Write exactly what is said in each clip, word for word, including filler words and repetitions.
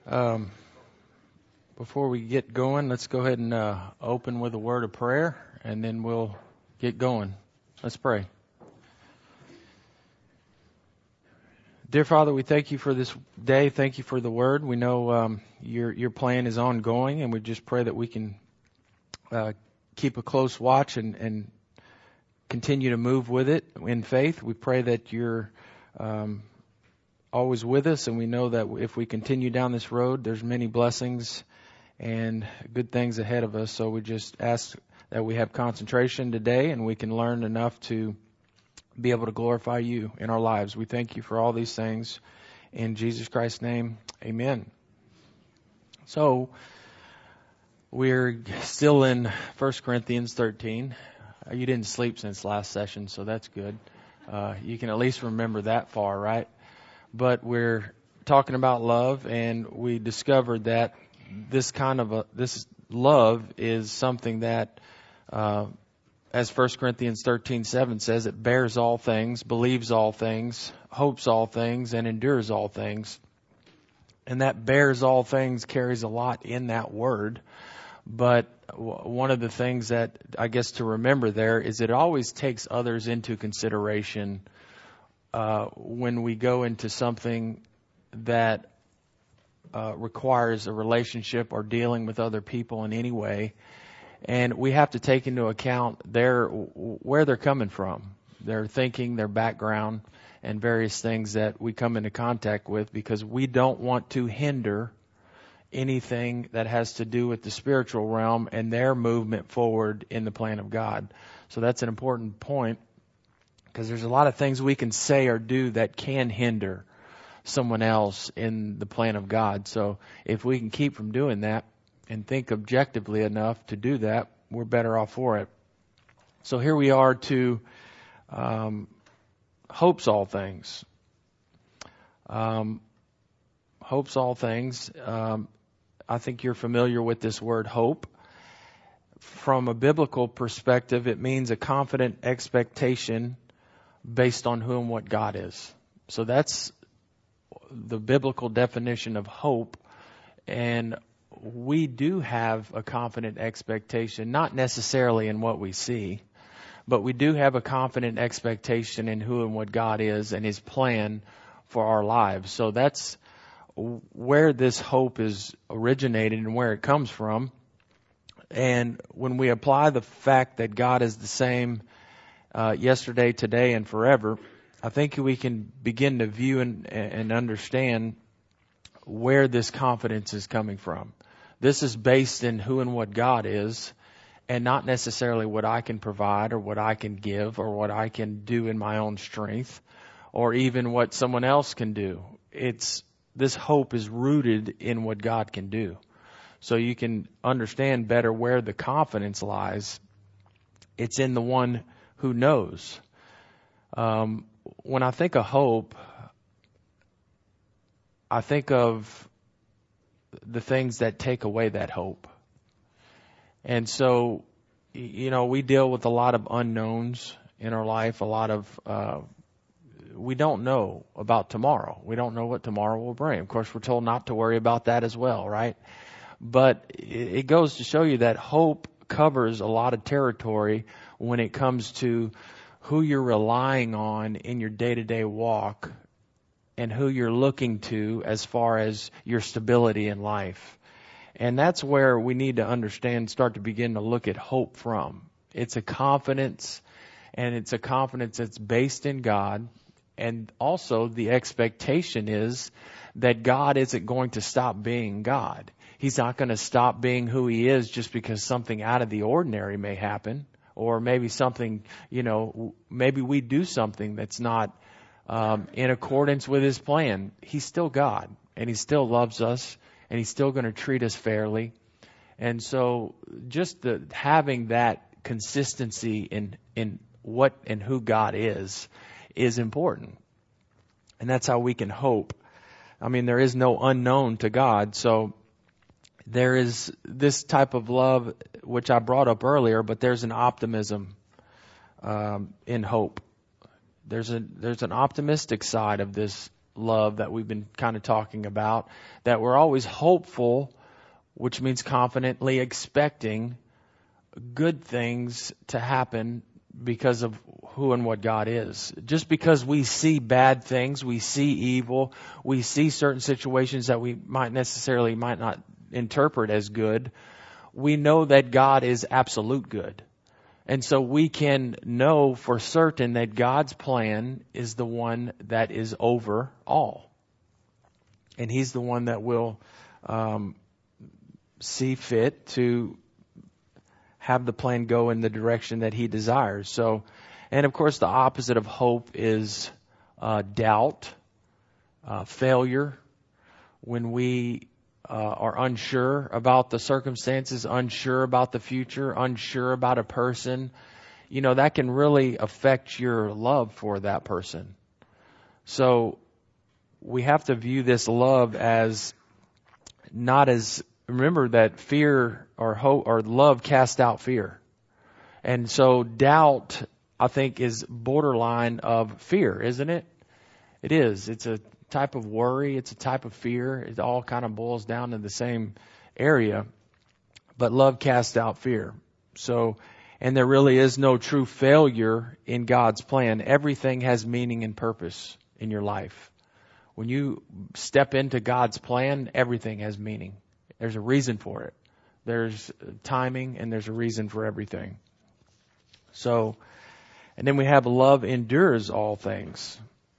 Um, before we get going, let's go ahead and uh, open with a word of prayer, and then we'll get going. Let's pray. Dear Father, we thank you for this day. Thank you for the word. We know um, your your plan is ongoing, and we just pray that we can uh, keep a close watch and, and continue to move with it in faith. We pray that you're um, always with us, and we know that if we continue down this road, there's many blessings and good things ahead of us. So we just ask that we have concentration today, and we can learn enough to be able to glorify you in our lives. We thank you for all these things. In Jesus Christ's name, amen. So we're still in First Corinthians thirteen. You didn't sleep since last session, so that's good. Uh, you can at least remember that far, right? But we're talking about love, and we discovered that this kind of a, this love is something that, uh, as First Corinthians thirteen seven says, it bears all things, believes all things, hopes all things, and endures all things. And that bears all things carries a lot in that word. But one of the things that I guess to remember there is it always takes others into consideration uh, when we go into something that uh, requires a relationship or dealing with other people in any way. And we have to take into account their where they're coming from, their thinking, their background, and various things that we come into contact with, because we don't want to hinder anything that has to do with the spiritual realm and their movement forward in the plan of God. So that's an important point, because there's a lot of things we can say or do that can hinder someone else in the plan of God. So if we can keep from doing that and think objectively enough to do that, we're better off for it. So here we are to um, hopes all things. Um, hopes all things. Um, I think you're familiar with this word hope. From a biblical perspective, it means a confident expectation based on who and what God is. So that's the biblical definition of hope. And we do have a confident expectation, not necessarily in what we see, but we do have a confident expectation in who and what God is and His plan for our lives. So that's where this hope is originated and where it comes from. And when we apply the fact that God is the same uh, yesterday, today, and forever, I think we can begin to view and, and understand where this confidence is coming from. This is based in who and what God is, and not necessarily what I can provide or what I can give or what I can do in my own strength or even what someone else can do. It's this hope is rooted in what God can do. So you can understand better where the confidence lies. It's in the one who knows. Um, when I think of hope, I think of the things that take away that hope. And so, you know, we deal with a lot of unknowns in our life, a lot of, uh, we don't know about tomorrow. We don't know what tomorrow will bring. Of course, we're told not to worry about that as well, right? But it goes to show you that hope covers a lot of territory when it comes to who you're relying on in your day-to-day walk and who you're looking to as far as your stability in life. And that's where we need to understand, start to begin to look at hope from. It's a confidence, and it's a confidence that's based in God. And also the expectation is that God isn't going to stop being God. He's not going to stop being who He is just because something out of the ordinary may happen, or maybe something, you know, maybe we do something that's not um, in accordance with His plan. He's still God, and He still loves us, and He's still going to treat us fairly. And so just the, having that consistency in, in what and who God is, is important. And that's how we can hope. I mean, there is no unknown to God. So there is this type of love, which I brought up earlier, but there's an optimism um, in hope. There's a there's an optimistic side of this love that we've been kind of talking about, that we're always hopeful, which means confidently expecting good things to happen because of who and what God is. Just because we see bad things, we see evil, we see certain situations that we might necessarily might not interpret as good, we know that God is absolute good. And so we can know for certain that God's plan is the one that is over all. And He's the one that will um, see fit to have the plan go in the direction that He desires. So, and of course the opposite of hope is uh, doubt, uh, failure. When we uh, are unsure about the circumstances, unsure about the future, unsure about a person, you know, that can really affect your love for that person. So we have to view this love as not as, remember that fear or hope or love casts out fear. And so doubt, I think, is borderline of fear, isn't it? It is. It's a type of worry. It's a type of fear. It all kind of boils down to the same area. But love casts out fear. So, and there really is no true failure in God's plan. Everything has meaning and purpose in your life. When you step into God's plan, everything has meaning. There's a reason for it. There's timing and there's a reason for everything. So, and then we have love endures all things.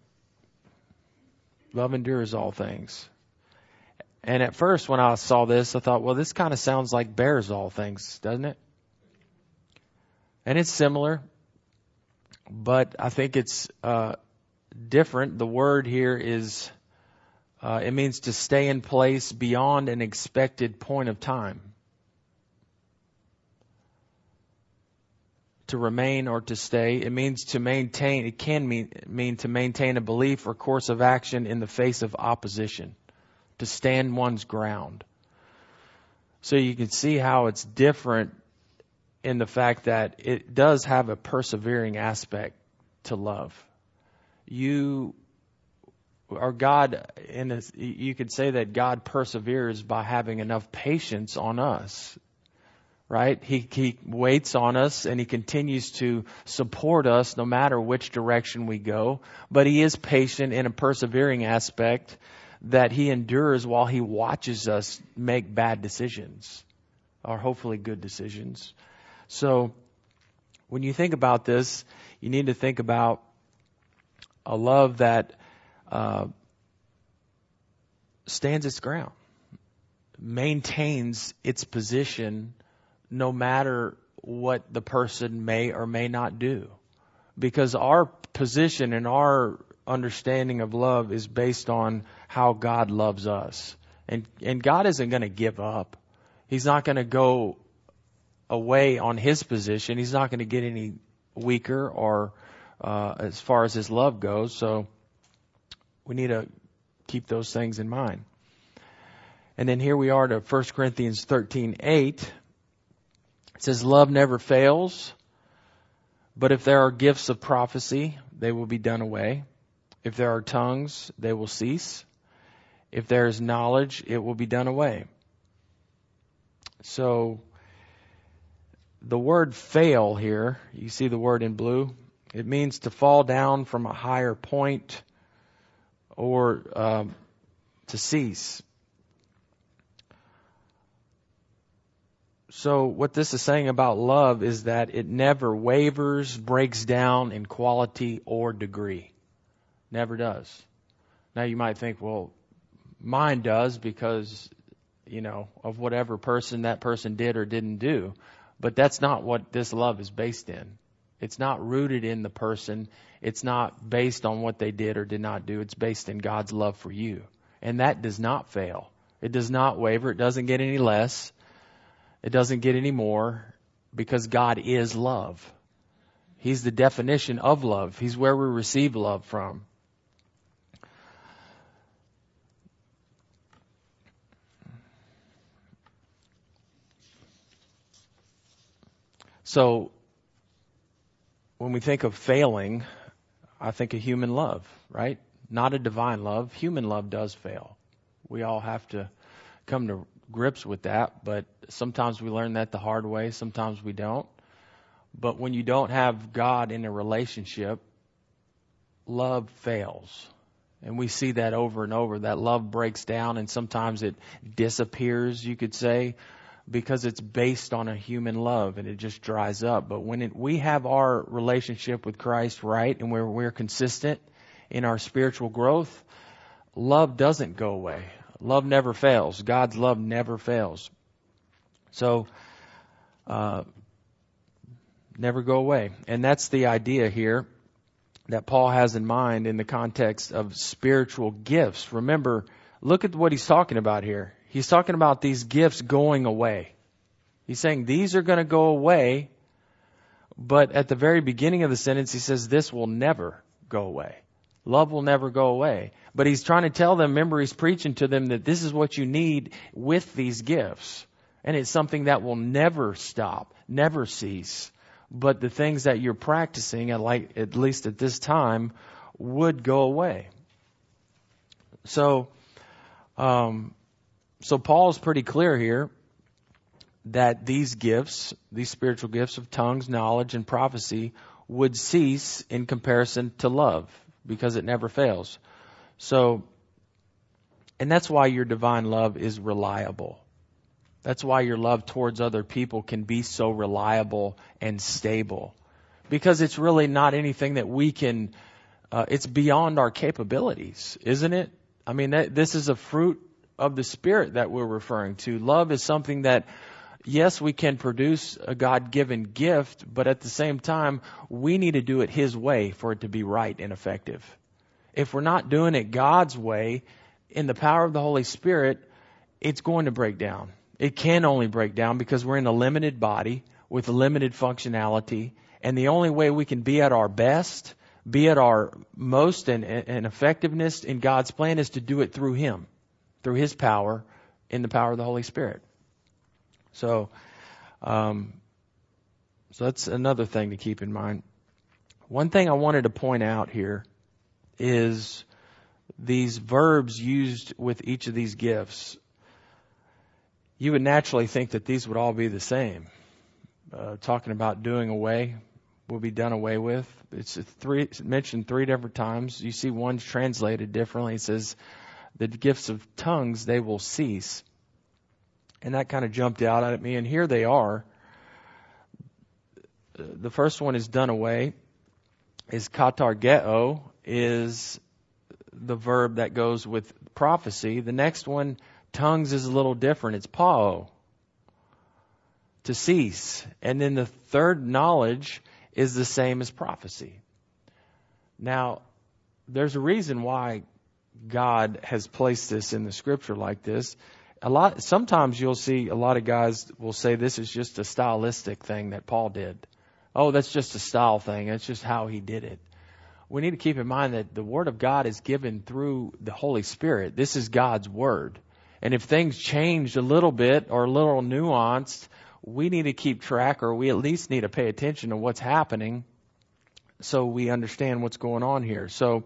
Love endures all things. And at first when I saw this, I thought, well, this kind of sounds like bears all things, doesn't it? And it's similar, but I think it's uh, different. The word here is, uh, it means to stay in place beyond an expected point of time. To remain or to stay. It means to maintain, it can mean, mean to maintain a belief or course of action in the face of opposition. To stand one's ground. So you can see how it's different in the fact that it does have a persevering aspect to love. You or God, in a, you could say that God perseveres by having enough patience on us. Right? He, he waits on us and He continues to support us no matter which direction we go. But He is patient in a persevering aspect that He endures while He watches us make bad decisions or hopefully good decisions. So when you think about this, you need to think about a love that uh, stands its ground, maintains its position no matter what the person may or may not do. Because our position and our understanding of love is based on how God loves us. And and God isn't going to give up. He's not going to go away on His position. He's not going to get any weaker or uh, as far as His love goes. So we need to keep those things in mind. And then here we are to First Corinthians thirteen eight. It says, love never fails, but if there are gifts of prophecy, they will be done away. If there are tongues, they will cease. If there is knowledge, it will be done away. So, the word fail here, you see the word in blue, it means to fall down from a higher point or um, to cease. So what this is saying about love is that it never wavers, breaks down in quality or degree. Never does. Now you might think, well, mine does because, you know, of whatever person that person did or didn't do. But that's not what this love is based in. It's not rooted in the person. It's not based on what they did or did not do. It's based in God's love for you. And that does not fail. It does not waver. It doesn't get any less. It doesn't get any more because God is love. He's the definition of love. He's where we receive love from. So when we think of failing, I think of human love, right? not a divine love. Human love does fail. We all have to come to grips with that, but sometimes we learn that the hard way, sometimes we don't. But when you don't have God in a relationship, love fails. And we see that over and over. That love breaks down and sometimes it disappears, you could say, because it's based on a human love and it just dries up. But when it, we have our relationship with Christ right and where we're consistent in our spiritual growth, love doesn't go away. Love never fails. God's love never fails. So, uh, never go away. And that's the idea here that Paul has in mind in the context of spiritual gifts. Remember, look at what he's talking about here. He's talking about these gifts going away. He's saying these are going to go away, but at the very beginning of the sentence, he says this will never go away. Love will never go away. But he's trying to tell them, remember, he's preaching to them that this is what you need with these gifts. And it's something that will never stop, never cease. But the things that you're practicing, at, like, at least at this time, would go away. So, um, so Paul's pretty clear here that these gifts, these spiritual gifts of tongues, knowledge, and prophecy would cease in comparison to love because it never fails. So, and that's why your divine love is reliable. That's why your love towards other people can be so reliable and stable. Because it's really not anything that we can, uh, it's beyond our capabilities, isn't it? I mean, that, this is a fruit of the Spirit that we're referring to. Love is something that, yes, we can produce a God-given gift, but at the same time, we need to do it His way for it to be right and effective. If we're not doing it God's way, in the power of the Holy Spirit, it's going to break down. It can only break down because we're in a limited body with limited functionality. And the only way we can be at our best, be at our most and, and effectiveness in God's plan is to do it through Him, through His power, in the power of the Holy Spirit. So, um, so that's another thing to keep in mind. One thing I wanted to point out here is these verbs used with each of these gifts. You would naturally think that these would all be the same. Uh, talking about doing away will be done away with. It's a three it's mentioned three different times. You see one's translated differently. It says the gifts of tongues, they will cease. And that kind of jumped out at me. And here they are. The first one is done away. Is katargeo, is the verb that goes with prophecy. The next one, tongues, is a little different. It's pao, to cease. And then the third, knowledge, is the same as prophecy. Now, there's a reason why God has placed this in the scripture like this. A lot, sometimes you'll see a lot of guys will say this is just a stylistic thing that Paul did. Oh, that's just a style thing. It's just how he did it. We need to keep in mind that the Word of God is given through the Holy Spirit. This is God's Word. And if things change a little bit or a little nuanced, we need to keep track, or we at least need to pay attention to what's happening so we understand what's going on here. So,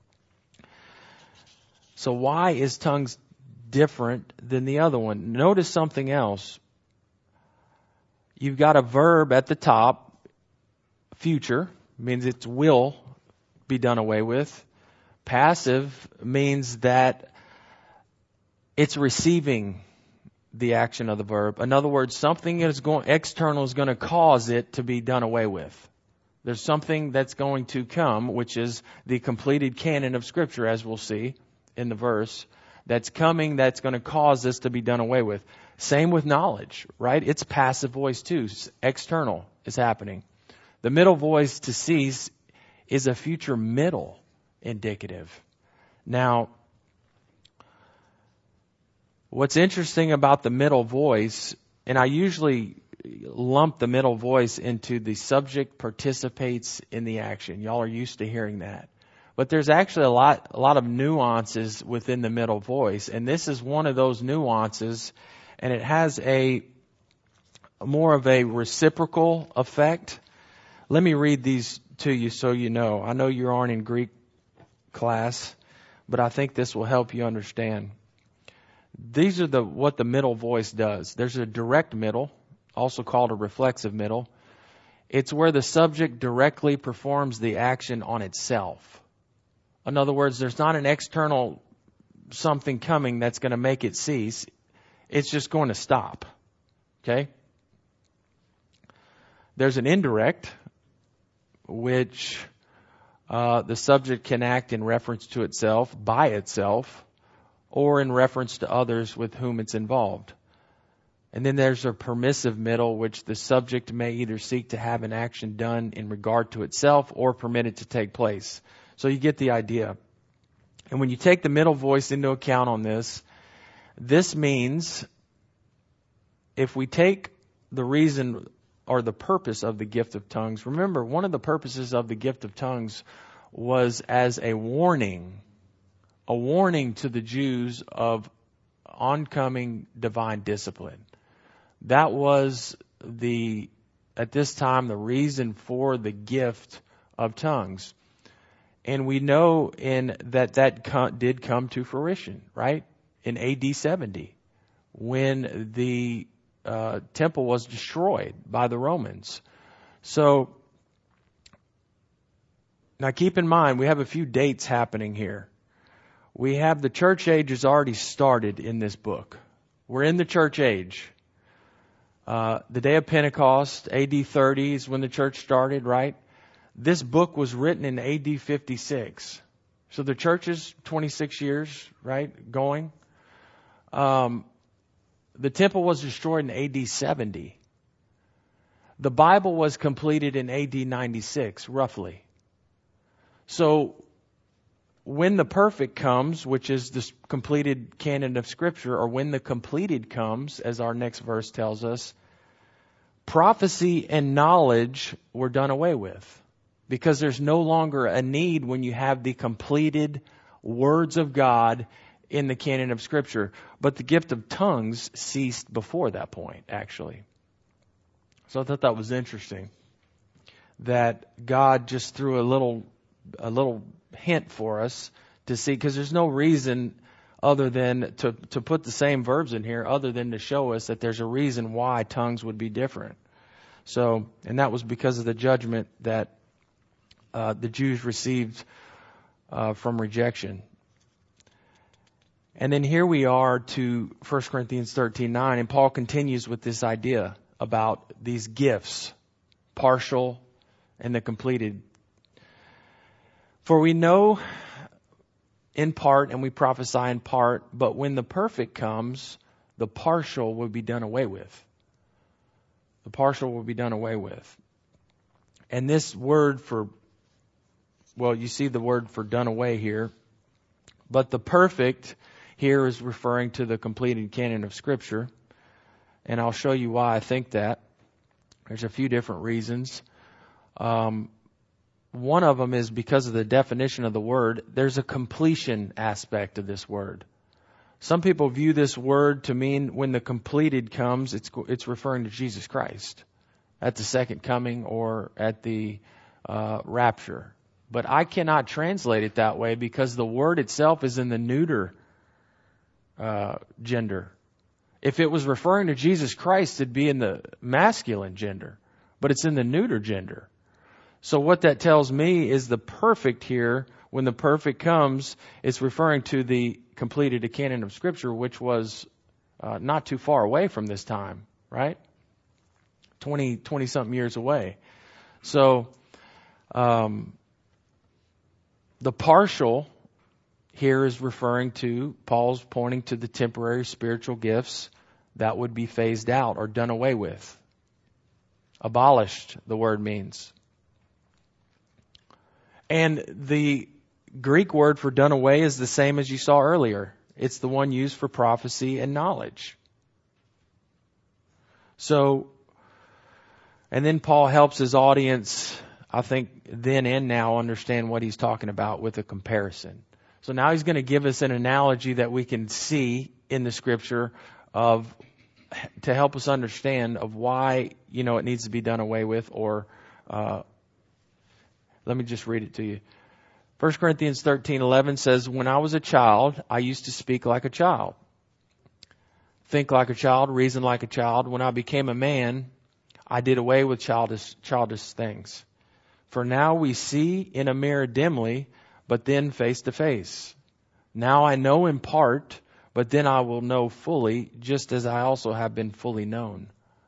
so why is tongues different than the other one? Notice something else. You've got a verb at the top, future, means it will be done away with. Passive means that it's receiving the action of the verb. In other words, something that is going external is going to cause it to be done away with. There's something that's going to come, which is the completed canon of Scripture, as we'll see in the verse, that's coming that's going to cause this to be done away with. Same with knowledge, right? It's passive voice too. External is happening. The middle voice, to cease, is a future middle indicative. Now, what's interesting about the middle voice, and I usually lump the middle voice into the subject participates in the action. Y'all are used to hearing that. But there's actually a lot, a lot of nuances within the middle voice, and this is one of those nuances, and it has a more of a reciprocal effect. Let me read these to you so you know. I know you aren't in Greek class, but I think this will help you understand. These are the what the middle voice does. There's a direct middle, also called a reflexive middle. It's where the subject directly performs the action on itself. In other words, there's not an external something coming that's going to make it cease. It's just going to stop. Okay? There's an indirect, which uh, the subject can act in reference to itself, by itself, or in reference to others with whom it's involved. And then there's a permissive middle, which the subject may either seek to have an action done in regard to itself or permit it to take place. So you get the idea. And when you take the middle voice into account on this, this means if we take the reason or the purpose of the gift of tongues, remember, one of the purposes of the gift of tongues was as a warning, a warning to the Jews of oncoming divine discipline. That was the, at this time, the reason for the gift of tongues. And we know in that that co- did come to fruition, right? In A D seventy, when the uh, temple was destroyed by the Romans. So, now keep in mind, we have a few dates happening here. We have the church age has already started in this book. We're in the church age. Uh, the day of Pentecost, A D thirty is when the church started, right? This book was written in A D fifty-six. So the church is twenty-six years, right, going. Um, the temple was destroyed in A D seventy. The Bible was completed in A D ninety-six, roughly. So when the perfect comes, which is the completed canon of Scripture, or when the completed comes, as our next verse tells us, prophecy and knowledge were done away with. Because there's no longer a need when you have the completed words of God in the canon of Scripture. But the gift of tongues ceased before that point, actually. So I thought that was interesting. That God just threw a little, a little hint for us to see, because there's no reason other than to, to put the same verbs in here, other than to show us that there's a reason why tongues would be different. So, and that was because of the judgment that Uh, the Jews received uh, from rejection. And then here we are to First Corinthians thirteen nine, and Paul continues with this idea about these gifts, partial and the completed. For we know in part and we prophesy in part, but when the perfect comes, the partial will be done away with. The partial will be done away with. And this word for Well, you see the word for done away here. But the perfect here is referring to the completed canon of Scripture. And I'll show you why I think that. There's a few different reasons. Um, one of them is because of the definition of the word. There's a completion aspect of this word. Some people view this word to mean when the completed comes, it's it's referring to Jesus Christ at the second coming or at the uh, rapture. But I cannot translate it that way because the word itself is in the neuter uh, gender. If it was referring to Jesus Christ, it'd be in the masculine gender. But it's in the neuter gender. So what that tells me is the perfect here, when the perfect comes, it's referring to the completed canon of Scripture, which was uh, not too far away from this time, right? twenty, twenty-something years away. So, um... the partial here is referring to, Paul's pointing to the temporary spiritual gifts that would be phased out or done away with. Abolished, the word means. And the Greek word for done away is the same as you saw earlier. It's the one used for prophecy and knowledge. So, and then Paul helps his audience, I think, then and now understand what he's talking about with a comparison. So now he's going to give us an analogy that we can see in the Scripture of, to help us understand of why, you know, it needs to be done away with, or, uh, let me just read it to you. First Corinthians thirteen eleven says, when I was a child, I used to speak like a child, think like a child, reason like a child. When I became a man, I did away with childish, childish things. For now we see in a mirror dimly, but then face to face. Now I know in part, but then I will know fully, just as I also have been fully known.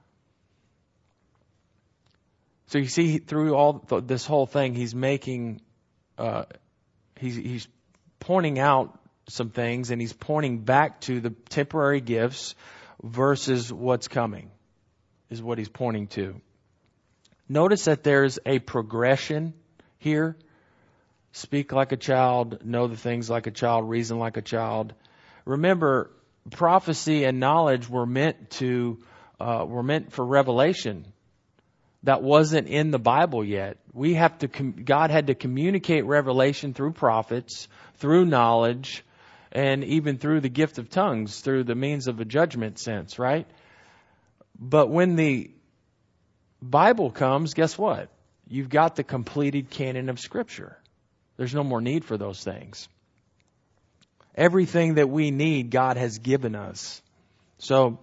So you see, through all th- this whole thing, he's making, uh, he's, he's pointing out some things, and he's pointing back to the temporary gifts versus what's coming, is what he's pointing to. Notice that there's a progression here. Speak like a child, know the things like a child, reason like a child. Remember, prophecy and knowledge were meant to, uh, were meant for revelation. That wasn't in the Bible yet. We have to, com- God had to communicate revelation through prophets, through knowledge, and even through the gift of tongues, through the means of a judgment sense, right? But when the Bible comes, guess what? You've got the completed canon of Scripture. There's no more need for those things. Everything that we need, God has given us. So,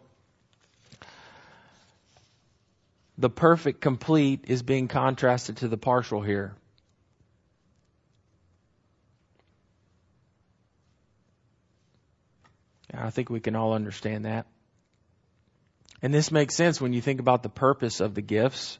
the perfect complete is being contrasted to the partial here. I think we can all understand that. And this makes sense when you think about the purpose of the gifts,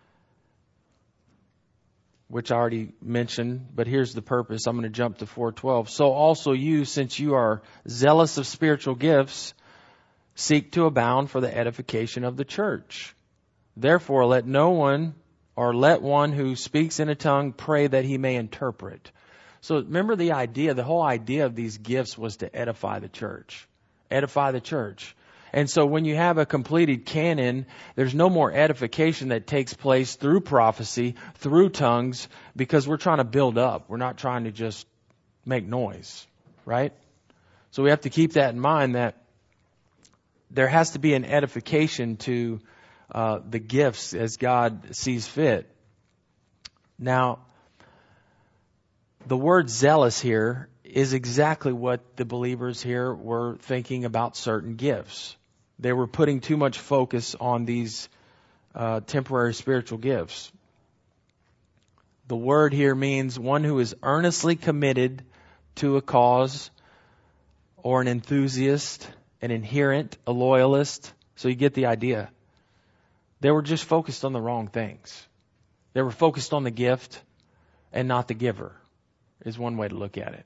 which I already mentioned, but here's the purpose. I'm going to jump to four twelve. So also you, since you are zealous of spiritual gifts, seek to abound for the edification of the church. Therefore, let no one, or let one who speaks in a tongue pray that he may interpret. So remember the idea, the whole idea of these gifts was to edify the church. Edify the church. And so when you have a completed canon, there's no more edification that takes place through prophecy, through tongues, because we're trying to build up. We're not trying to just make noise, right? So we have to keep that in mind, that there has to be an edification to uh, the gifts as God sees fit. Now, the word zealous here is exactly what the believers here were thinking about certain gifts. They were putting too much focus on these uh, temporary spiritual gifts. The word here means one who is earnestly committed to a cause, or an enthusiast, an adherent, a loyalist. So you get the idea. They were just focused on the wrong things. They were focused on the gift and not the giver, is one way to look at it.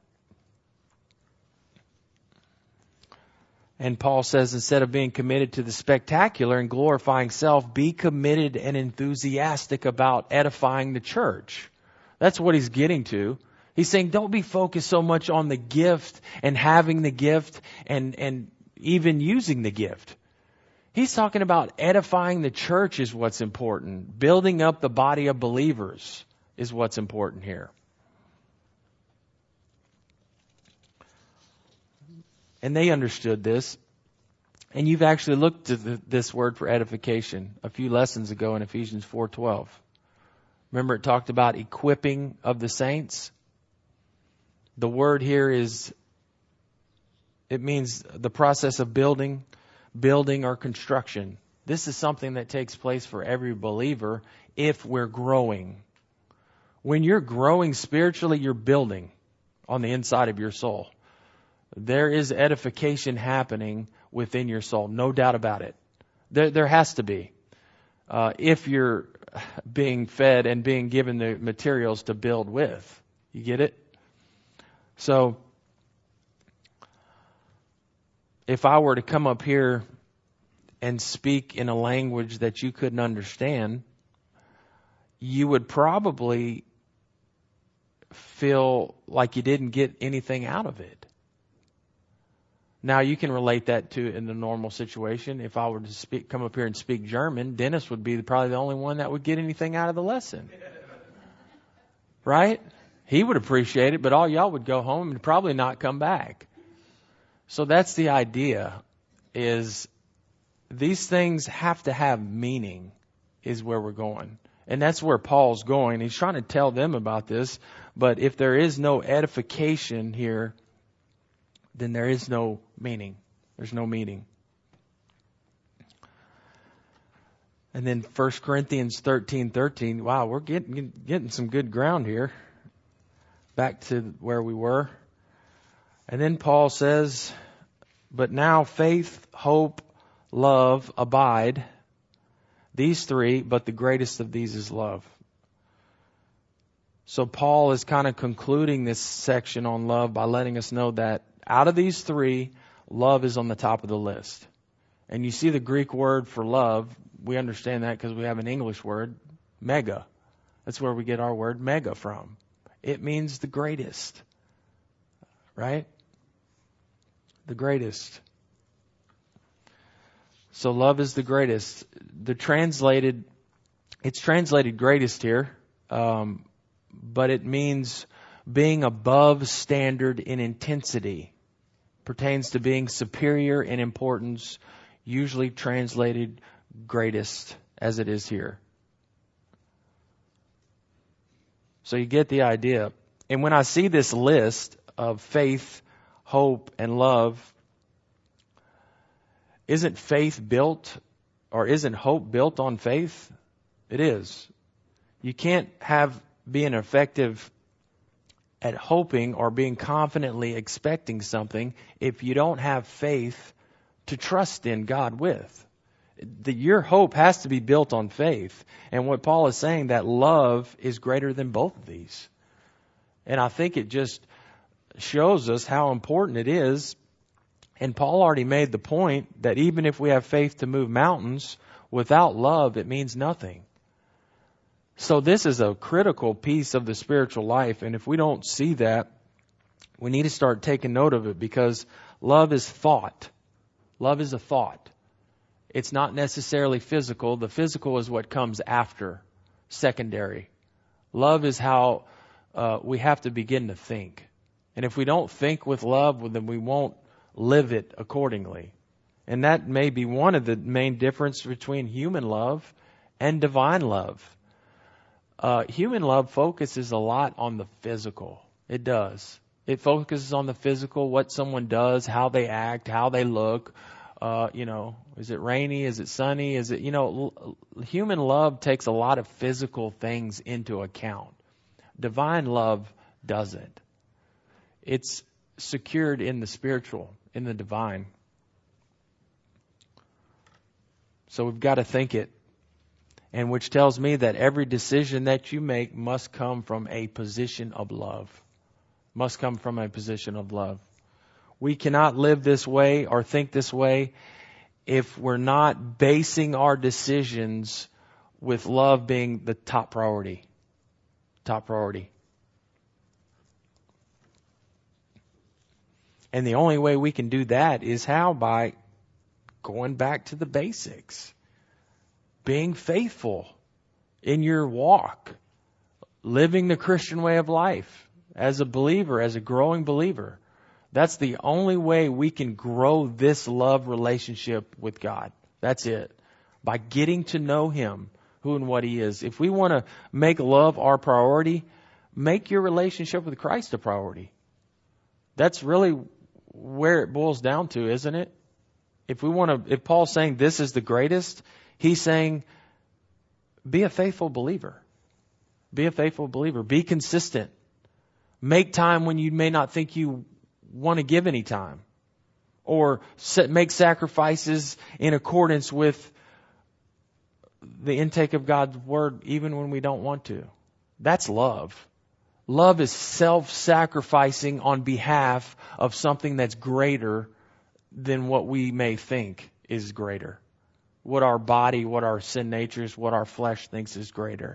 And Paul says, instead of being committed to the spectacular and glorifying self, be committed and enthusiastic about edifying the church. That's what he's getting to. He's saying, don't be focused so much on the gift and having the gift and, and even using the gift. He's talking about edifying the church is what's important. Building up the body of believers is what's important here. And they understood this. And you've actually looked at the, this word for edification a few lessons ago in Ephesians four twelve. Remember, it talked about equipping of the saints. The word here is, it means the process of building, building or construction. This is something that takes place for every believer if we're growing. When you're growing spiritually, you're building on the inside of your soul. There is edification happening within your soul, no doubt about it. There, there has to be. Uh, if you're being fed and being given the materials to build with. You get it? So, if I were to come up here and speak in a language that you couldn't understand, you would probably feel like you didn't get anything out of it. Now, you can relate that to in the normal situation. If I were to speak, come up here and speak German, Dennis would be probably the only one that would get anything out of the lesson. Right? He would appreciate it, but all y'all would go home and probably not come back. So that's the idea, is these things have to have meaning, is where we're going. And that's where Paul's going. He's trying to tell them about this. But if there is no edification here, then there is no meaning. There's no meaning. And then First Corinthians thirteen thirteen. Wow, we're getting getting some good ground here. Back to where we were. And then Paul says, but now faith, hope, love abide. These three, but the greatest of these is love. So Paul is kind of concluding this section on love by letting us know that out of these three, love is on the top of the list. And you see the Greek word for love. We understand that because we have an English word, mega. That's where we get our word mega from. It means the greatest. Right? The greatest. So love is the greatest. The translated, it's translated greatest here, um, but it means being above standard in intensity. Pertains to being superior in importance, usually translated greatest as it is here. So you get the idea. And when I see this list of faith, hope, and love, isn't faith built or isn't hope built on faith? It is. You can't have being effective at hoping or being confidently expecting something if you don't have faith to trust in God with. The, your hope has to be built on faith. And what Paul is saying, that love is greater than both of these. And I think it just shows us how important it is. And Paul already made the point that even if we have faith to move mountains, without love, it means nothing. So this is a critical piece of the spiritual life. And if we don't see that, we need to start taking note of it, because love is thought. Love is a thought. It's not necessarily physical. The physical is what comes after, secondary. Love is how uh, we have to begin to think. And if we don't think with love, well, then we won't live it accordingly. And that may be one of the main differences between human love and divine love. Uh, human love focuses a lot on the physical. It does. It focuses on the physical, what someone does, how they act, how they look. Uh, you know, is it rainy? Is it sunny? Is it, you know, l- human love takes a lot of physical things into account. Divine love doesn't. It's secured in the spiritual, in the divine. So we've got to think it. And which tells me that every decision that you make must come from a position of love. Must come from a position of love. We cannot live this way or think this way if we're not basing our decisions with love being the top priority. Top priority. And the only way we can do that is how? By going back to the basics. Being faithful in your walk. Living the Christian way of life. As a believer, as a growing believer. That's the only way we can grow this love relationship with God. That's it. By getting to know Him, who and what He is. If we want to make love our priority, make your relationship with Christ a priority. That's really where it boils down to, isn't it? If we want to, if Paul's saying this is the greatest, he's saying, be a faithful believer. Be a faithful believer. Be consistent. Make time when you may not think you want to give any time. Or set, make sacrifices in accordance with the intake of God's Word even when we don't want to. That's love. Love is self-sacrificing on behalf of something that's greater than what we may think is greater. What our body, what our sin natures, what our flesh thinks is greater.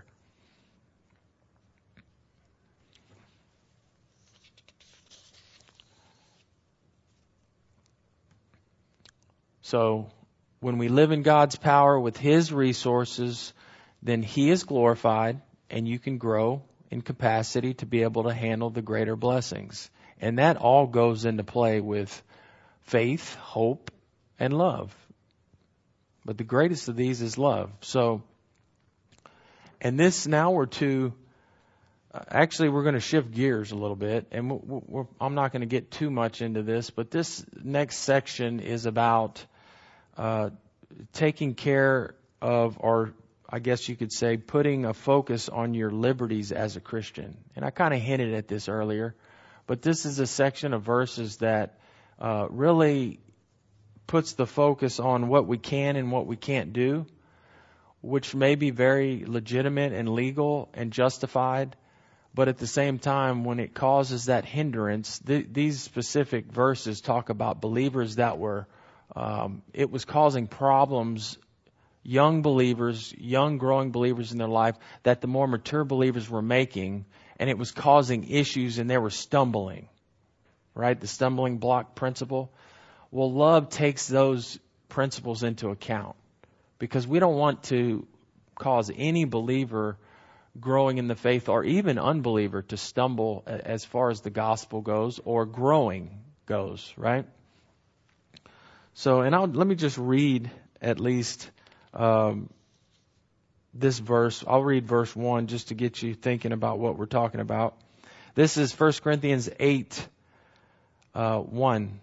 So, when we live in God's power with His resources, then He is glorified and you can grow in capacity to be able to handle the greater blessings. And that all goes into play with faith, hope, and love. But the greatest of these is love. So, And this now we're to, uh, actually we're going to shift gears a little bit. And we're, we're, I'm not going to get too much into this, but this next section is about uh, taking care of, or I guess you could say, putting a focus on your liberties as a Christian. And I kind of hinted at this earlier, but this is a section of verses that uh, really puts the focus on what we can and what we can't do, which may be very legitimate and legal and justified, but at the same time, when it causes that hindrance, th- these specific verses talk about believers that were, um, it was causing problems, young believers, young growing believers in their life, that the more mature believers were making, and it was causing issues and they were stumbling, right? The stumbling block principle. Well, love takes those principles into account, because we don't want to cause any believer growing in the faith, or even unbeliever, to stumble as far as the gospel goes, or growing goes, right? So, and I'll, let me just read at least um, this verse. I'll read verse one just to get you thinking about what we're talking about. This is First Corinthians eight, uh, one.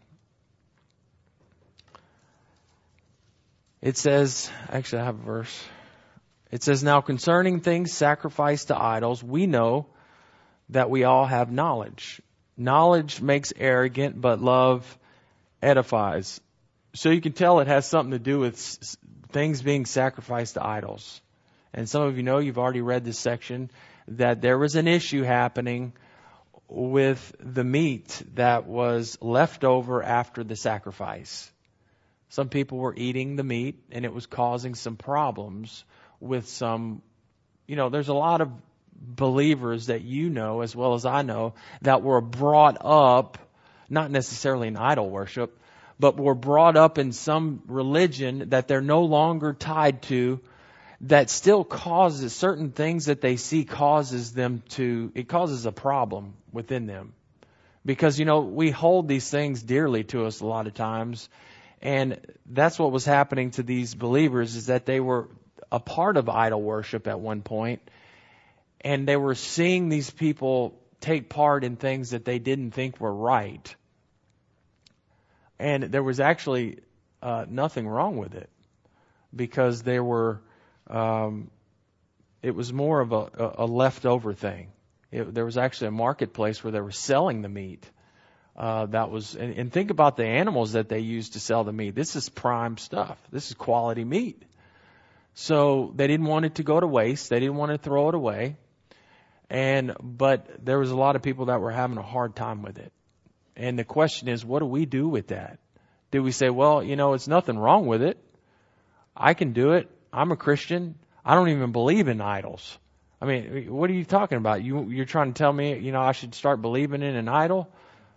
It says, actually I have a verse. It says, now concerning things sacrificed to idols, we know that we all have knowledge. Knowledge makes arrogant, but love edifies. So you can tell it has something to do with s- things being sacrificed to idols. And some of you know, you've already read this section, that there was an issue happening with the meat that was left over after the sacrifice. Some people were eating the meat, and it was causing some problems with some, you know, there's a lot of believers that you know, as well as I know, that were brought up, not necessarily in idol worship, but were brought up in some religion that they're no longer tied to, that still causes certain things that they see causes them to, it causes a problem within them. Because, you know, we hold these things dearly to us a lot of times. And that's what was happening to these believers, is that they were a part of idol worship at one point, and they were seeing these people take part in things that they didn't think were right. And there was actually uh, nothing wrong with it, because they were, um, it was more of a, a leftover thing. It, there was actually a marketplace where they were selling the meat. Uh, that was, and, and think about the animals that they used to sell the meat. This is prime stuff. This is quality meat. So they didn't want it to go to waste. They didn't want to throw it away. And, but there was a lot of people that were having a hard time with it. And the question is, what do we do with that? Do we say, well, you know, it's nothing wrong with it. I can do it. I'm a Christian. I don't even believe in idols. I mean, what are you talking about? You, you're trying to tell me, you know, I should start believing in an idol?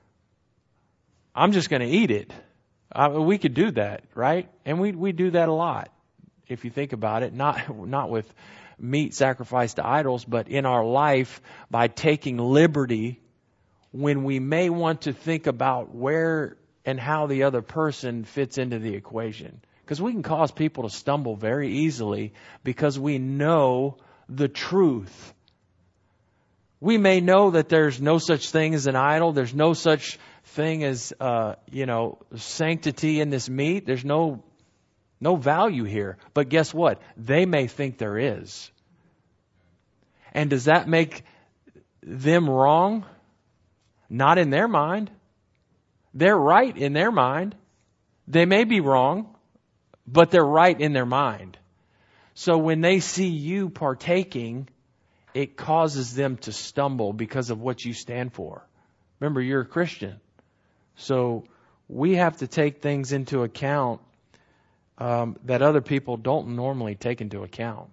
I'm just going to eat it. Uh, we could do that, right? And we we do that a lot, if you think about it. Not not with meat sacrificed to idols, but in our life by taking liberty when we may want to think about where and how the other person fits into the equation. Because we can cause people to stumble very easily because we know the truth. We may know that there's no such thing as an idol. There's no such thing as, uh, you know, sanctity in this meat. There's no, no value here. But guess what? They may think there is. And does that make them wrong? Not in their mind. They're right in their mind. They may be wrong, but they're right in their mind. So when they see you partaking, it causes them to stumble because of what you stand for. Remember, you're a Christian. So we have to take things into account um, that other people don't normally take into account.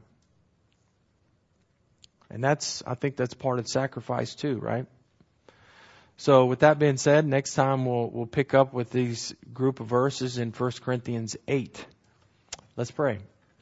And that's, I think that's part of sacrifice too, right? So with that being said, next time we'll we'll pick up with these group of verses in First Corinthians eight. Let's pray.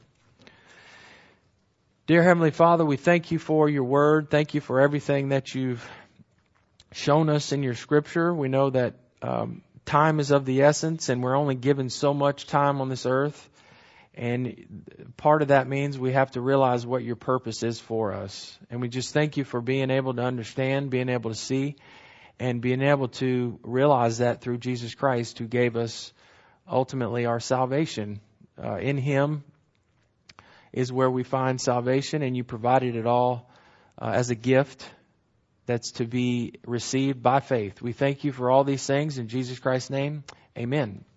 Dear Heavenly Father, we thank you for your word. Thank you for everything that you've shown us in your scripture. We know that um, time is of the essence, and we're only given so much time on this earth. And part of that means we have to realize what your purpose is for us. And we just thank you for being able to understand, being able to see, and being able to realize that through Jesus Christ, who gave us ultimately our salvation. Uh, in Him is where we find salvation, and you provided it all uh, as a gift that's to be received by faith. We thank you for all these things in Jesus Christ's name. Amen.